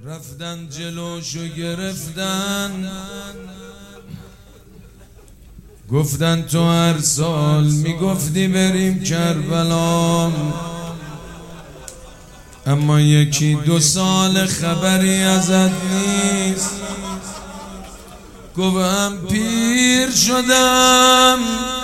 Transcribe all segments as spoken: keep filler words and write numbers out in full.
رفتن جلوشو گرفتن، گفتن تو هر سال میگفتی بریم کربلا، اما یکی دو سال خبری ازت نیست. گفت هم پیر شدم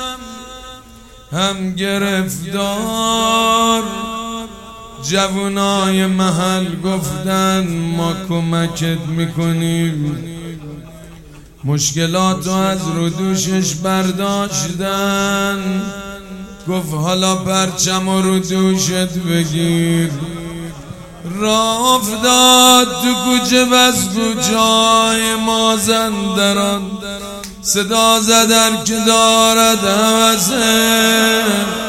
هم گرفتار، جوانای محل گفتن ما کمکت میکنیم، مشکلاتو از رو دوشش برداشتن. گفت حالا پرچم رو دوشت بگیر. راه افتاد تو کوچه بس کوچه‌های مازندران، صدا زدن که دارد هوسه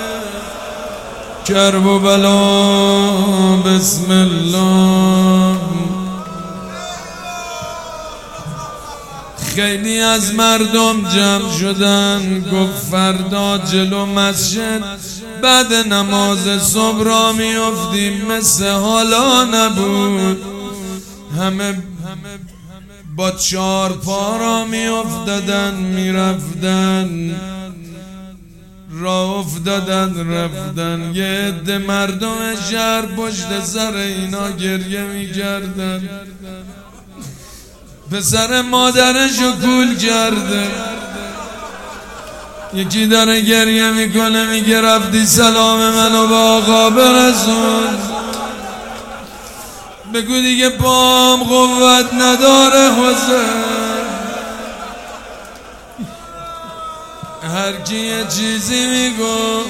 کرب و بلا. بسم الله. خیلی از مردم جمع شدن، گفت فردا جلو مسجد بعد نماز صبح را میافتیم، مثل حالا نبود. همه با چار پا را میافتادن میرفتن، راه افتادن رفتن. یه عده مردم شهر پشت سر اینا گریه میکردن، پسر مادرشو کول کرده. یکی داره گریه میکنه میگه رفتی سلام منو به آقا برسون، بگو دیگه پام قوت نداره حسین. هر کی یه چیزی میگو،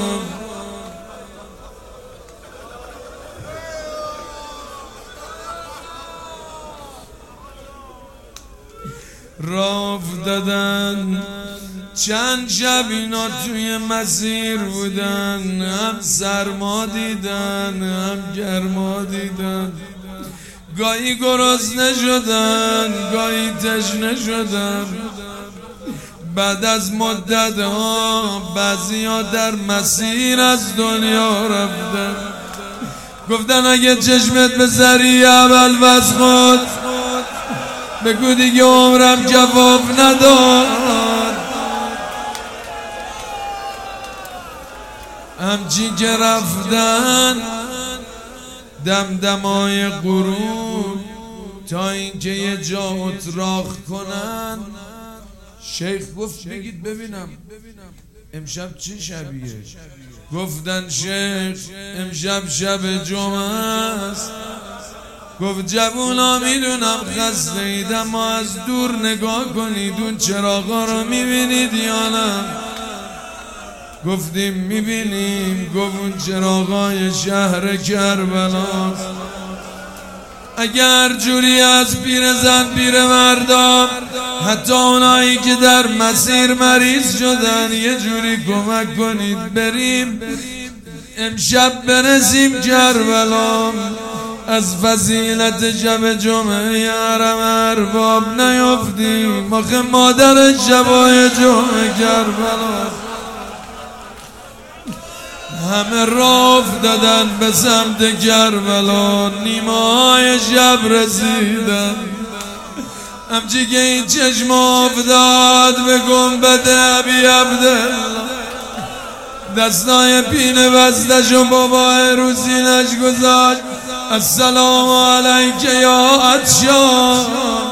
راه افتادن. چند شب اینا توی مسیر بودن، هم سرما دیدن هم گرما دیدن، گاهی گرسنه شدن گاهی تشنه شدن. بعد از مدت ها بعضی ها در مسیر از دنیا رفتن. گفتن اگه چشمت به ذریع اول وز خود، بگو دیگه عمرم جواب نداد. همچی که رفتن دمدمای غروب، تا اینکه یه جا اتراق کنن. شیخ گفت بگید ببینم امشب چه شبیه؟ گفتن شیخ امشب شب جمعه است. گفت جوونا میدونم خسته اید، اما از دور نگاه کنید اون چراغا رو میبینید یا نه؟ گفتیم میبینیم. گفت اون چراغای شهر کربلا، اگر جوری از پیرزن پیرمردا، حتی اونایی که در مسیر مریض شدن، یه جوری کمک کنید بریم امشب برسیم کربلا. از فضیلت شب جمعه حرم ارباب نیفتیم، آخه مادر شبای جمعه کربلا. همه راه افتادن به سمت کربلا، نیمه های شب رسیدن. همچی که این چشم افتاد به گنبد ابی عبدالله، دستای پینه بستش و بابا روزینش گذاشت. السلام علیک یا عطشان.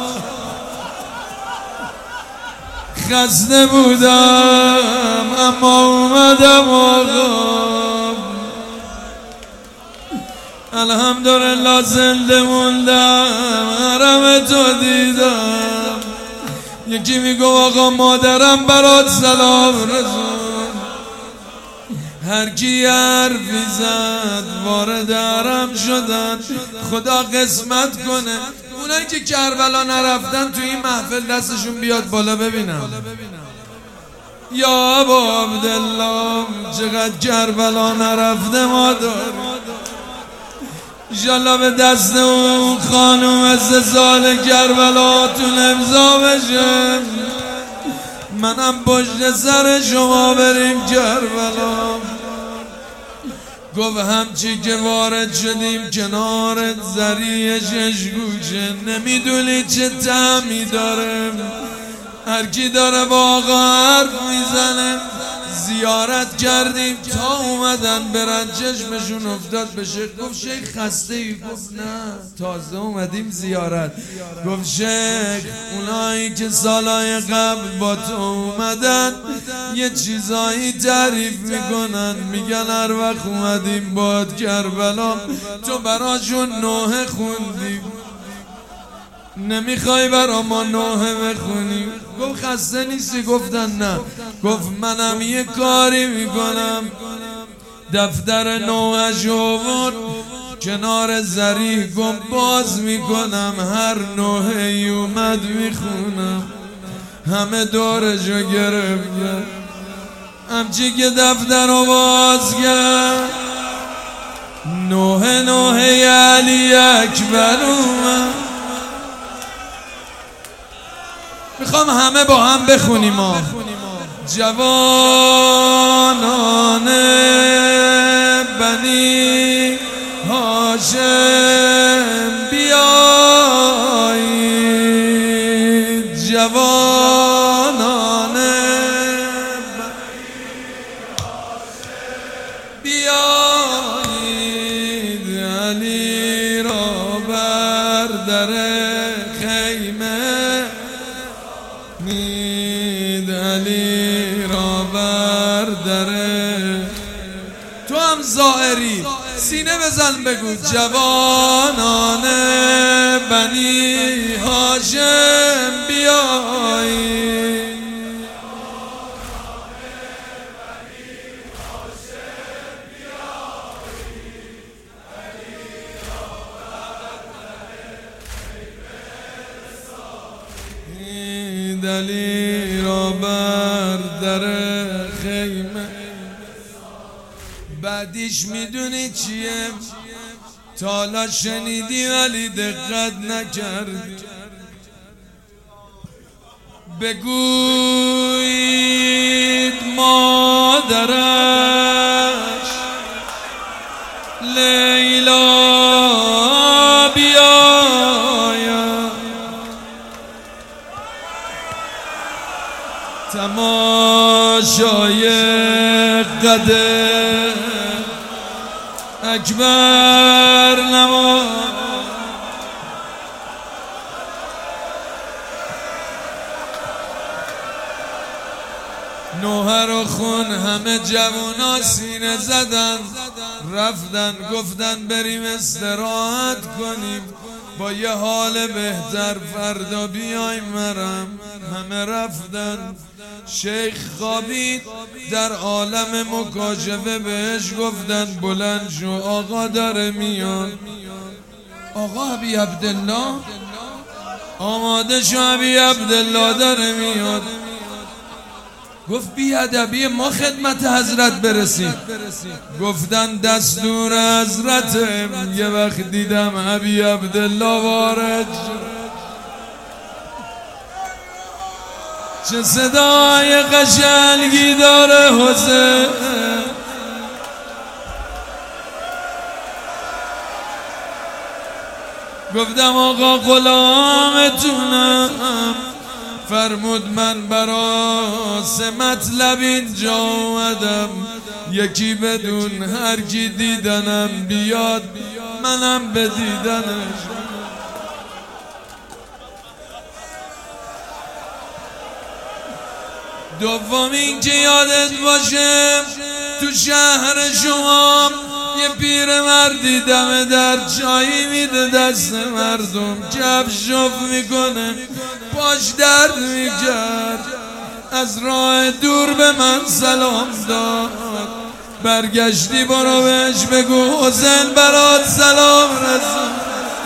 خسته بودم اما اومدم آقا، الحمدلله زنده موندم، حرم تو دیدم. یکی میگو آقا مادرم برات سلام رسون. هر کی حرفی زد وارد حرم شدن. خدا قسمت کنه اونایی که کربلا نرفتن تو این محفل دستشون بیاد بالا ببینم. یا ابا عبدالله چقدر کربلا نرفته ما داریم. انشالله به دست اون خانوم سه سال کربلاتون امضا بشه، منم پشت سر شما بریم کربلا. گفت همچی که وارد شدیم کنار زریع شش گوشه، نمیدونی چه طعمی داره، هر کی داره با آقا حرف میزنه. زیارت کردیم تا اومدن برن، چشمشون افتاد به شیخ. گفت شیخ خسته ای؟ گفت نه، تازه اومدیم زیارت. گفت شیخ اونایی که سالهای قبل با تو اومدن یه چیزایی تعریف میکنن، میگن هر وقت اومدیم باد کربلا تو براشون نوحه خوندی، نمیخوای برا ما نوحه بخونی؟ گفت خسته نیستی؟ گفتن نه. گفت منم یه کاری میکنم، دفتر نوحه‌ش آورد کنار زریح، گفت باز میکنم، هر نوحه‌ای اومد میخونم. همه دورشو گرفتن، همچی که دفتر رو باز کرد، نوحه نوحه علی اکبر اومد. میخوام همه با هم بخونیم ما. جوانان بنی هاشم بیایید، جوانان بنی هاشم بیایید، علی را بر در خیمه نید، علی را بر دره. تو هم زائری سینه بزن بگو جوانان بنی هاشم بیایی، علی را بر در خیمه. بعدیش میدونی چیه؟ تالا شنیدی ولی دقت نکردی. بگوید مادرش لیلا بیاید، تماشای قدر اکبر نما. نوحه رو خون، همه جوونا سینه زدن، رفتن گفتن بریم استراحت کنیم با یه حال بهتر، فردا بیایم مرم. همه رفتن، شیخ خوابید در عالم مکاشفه، بهش گفتن بلند شو آقا داره میاد. آقا ابی عبدالله آماده شو، ابی عبدالله داره میاد. گفت بی ادبی، ما خدمت حضرت برسیم. گفتن دستور حضرت. یه وقت دیدم ابی عبدالله وارد شد، چه صدای قشنگی داره حسین. گفتم آقا غلامتونم، فرمود من برا سه مطلب اینجا اومدم، یکی بدون هر کی دیدنم بیاد منم به دیدنش. دوم این که یادت باشه تو شهر شما یه پیر مردی دم در چایی میده دست مردم، کفش شف میکنه، پاش درد میکرد، از راه دور به من سلام داد. برگشتی برو بهش بگو حسین برات سلام رسون.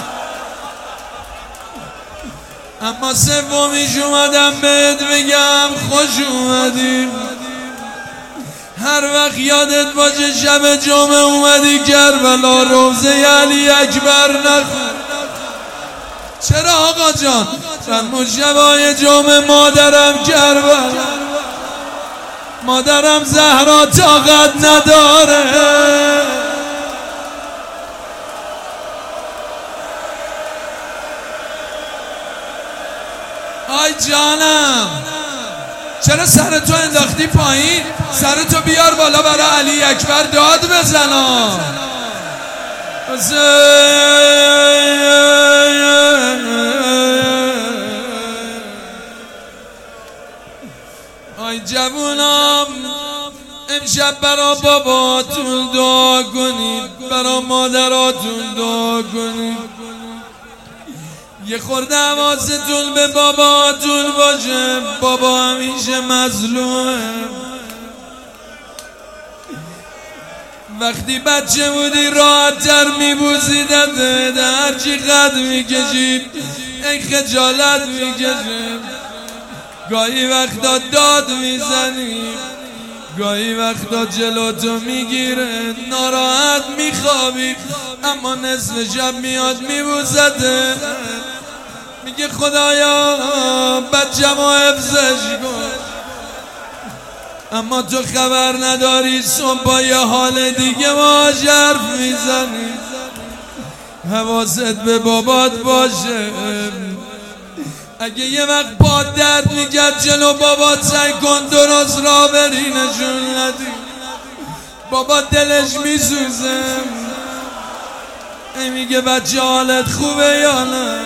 اما سومیش اومدم بهت بگم خوش اومدی. هر وقت یادت باشه شب جمعه اومدی کربلا، روزه علی اکبر نخون. چرا آقا جان؟ فرمود شبای جمعه مادرم کربلا، مادرم زهرا طاقت نداره، آی جانم چرا سرتو انداختی پایین؟ سرتو بیار بالا برای علی اکبر داد بزنا. آی جوونام امشب برا باباتون دعا کنید، برا مادراتون دعا کنید، یه خورده حواستون به باباتون باشه. بابا همیشه مظلومه. وقتی بچه بودی راحت تر میبوزیدت، هرچی قد میکشید ای خجالت میکشه. گاهی وقتا داد میزنی، گاهی وقتا جلوتو میگیره، ناراحت میخوابی، اما نصف شب میاد میبوزده، میگه خدایا بچه‌مو حفظش کن. اما تو خبر نداری صبح با یه حال دیگه باهاش حرف میزنی. حواست به بابات باشه. اگه یه وقت پات درد میکرد جلو بابات سعی کن درست را بری، نشون ندی. بابا دلش میسوزه، ای میگه بچه حالت خوبه یا نه؟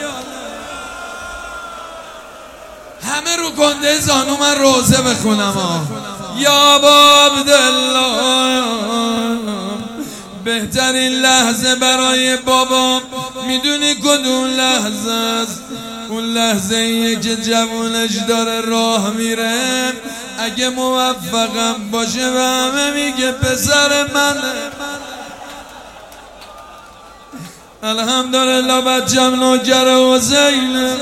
همه رو گنده زانو من روزه بخونم ها. یا با عبدالله بهترین لحظه برای بابا میدونی کدوم لحظه است؟ اون لحظه ایه که جوونش داره راه میره، اگه موفقم باشه و همه میگه پسر منه. الحمدلله بچم نوکر حسینه.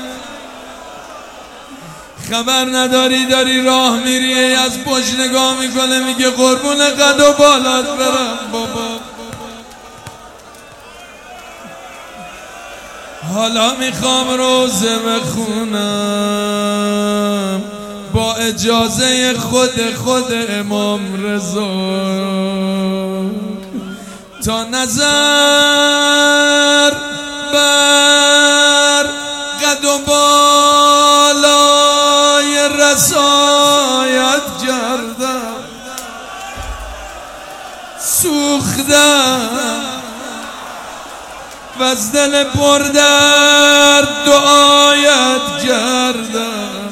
خبر نداری داری راه میری، از پشت نگاه میکنه میگه قربون قد و بالات برم بابا. حالا میخوام روزه بخونم با اجازه خود خود امام رضا، تا نظر بر قد و بالای رسایت کردم، سوختم و از دل پر درد دعایت کردم.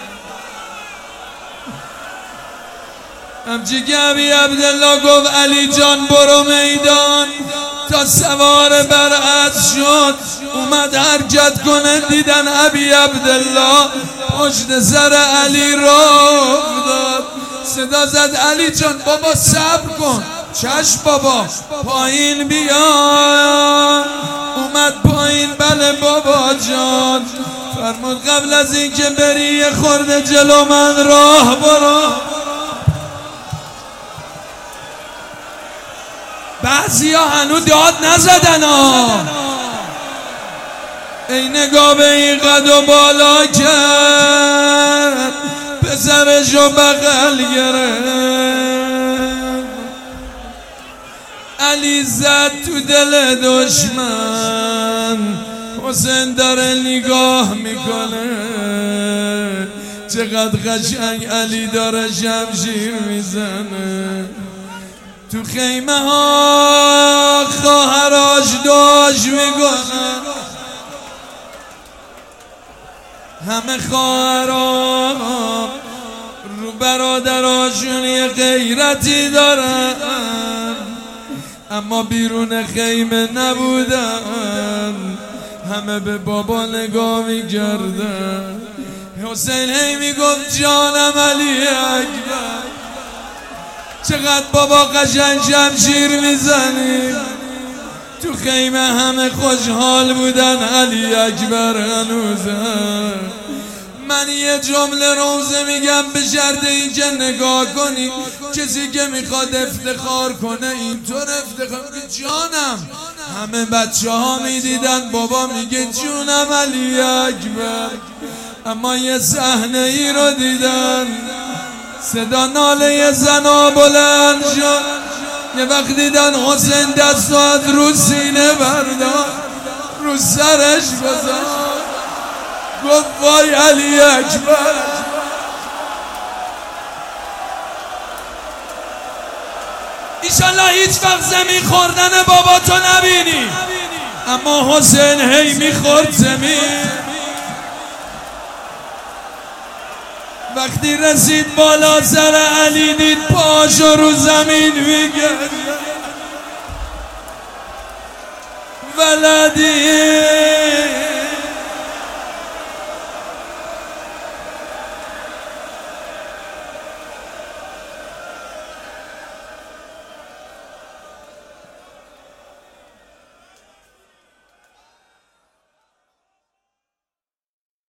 همچی که ابی عبدالله گفت علی جان برو میدان، تا سوار بر اسب شد اومد حرکت کنه، دیدن ابی عبدالله پشت سر علی راه افتاد. صدا زد علی جان بابا صبر کن. چشم بابا پایین بیا. اومد پایین. بله بابا جان. فرمود قبل از این که بری یه خورده جلو من راه برو. بعضی ها هنو داد نزدن ها. ای نگاه به این قد و بالا کرد، پسرشو بغل گرفت، علی زد تو دل دشمن. حسین داره نگاه میکنه، چقدر قشنگ علی داره شمشیر میزنه. تو خیمه ها خواهراش داشت میکنن، همه خواهرها رو برادراشون یه غیرتی دارن، اما بیرون خیمه نبودن، همه به بابا نگاه میکردن. حسین هی میگفت جانم علی اکبر، چقدر بابا قشنگ شمشیر میزنی. تو خیمه همه خوشحال بودن، علی اکبر هنوزه. من یه جمله روزه میگم به شرط این که نگاه کنی، کسی که میخواد افتخار کنه اینطور افتخار کنه. جانم همه بچه ها میدیدن، بابا میگه جونم علی اکبر. اما یه صحنه ای رو دیدن، صدا ناله زنا بلند شد. یه وقت دیدن حسین دستو از رو سینه برداشت، رو سرش گذاشت. گفت وای علی اکبر ایشالله هیچ وقت زمین خوردن بابا تو نبینی، اما حسین هی میخورد زمین. وقتی رسید بالا سر علی دید پاشو رو زمین میگرد ولدی